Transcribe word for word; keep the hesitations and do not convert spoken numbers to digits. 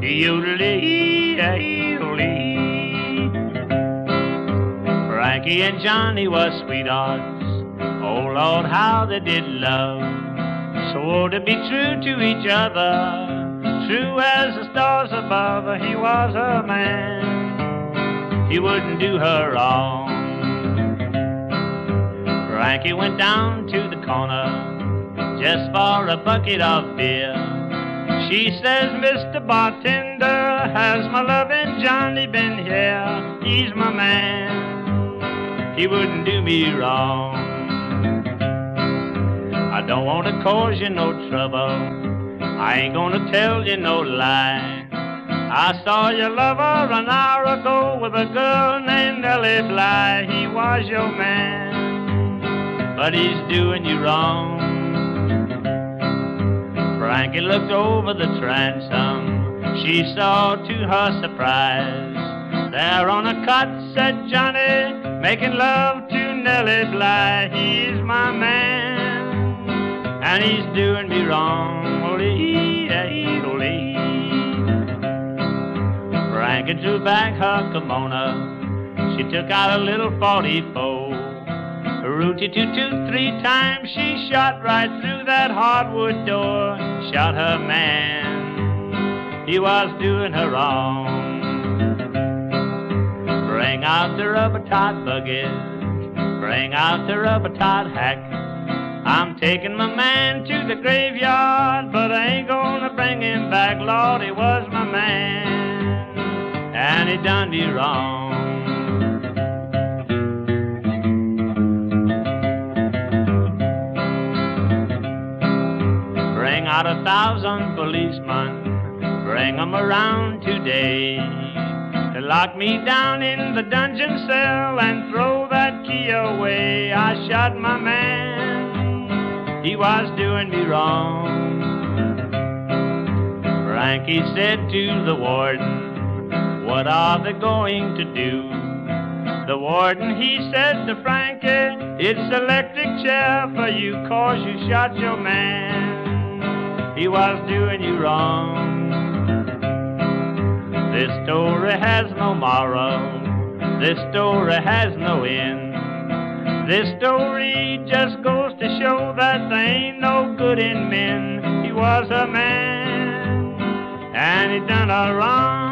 Yodelee-ee-yodelee. Frankie and Johnny was sweethearts. Oh Lord, how they did love. Swore to be true to each other, true as the stars above. He was a man, he wouldn't do her wrong. Frankie went down to the corner just for a bucket of beer. She says, Mister Bartender, has my loving Johnny been here? He's my man, he wouldn't do me wrong. I don't want to cause you no trouble, I ain't gonna tell you no lie. I saw your lover an hour ago with a girl named Nellie Bly. He was your man, but he's doing you wrong. Frankie looked over the transom, she saw to her surprise, there on a cot sat Johnny, making love to Nellie Bly. He's my man, and he's doing me wrong. Ole-ee-ee-ole. Frankie threw back her kimono, she took out a little forty-four. Rooty-toot-toot, three times she shot right through that hardwood door. Shot her man, he was doing her wrong. Bring out the rubber-tied buggies, bring out the rubber-tied hack. I'm taking my man to the graveyard, but I ain't gonna bring him back. Lord, he was my man, and he done me wrong. Bring out a thousand policemen, bring 'em around today, to lock me down in the dungeon cell and throw that key away. I shot my man, he was doing me wrong. Frankie said to the warden, what are they going to do? The warden, he said to Frankie, it's electric chair for you, 'cause you shot your man, he was doing you wrong. This story has no moral, this story has no end. This story just goes to show that there ain't no good in men. He was a man, and he done her wrong.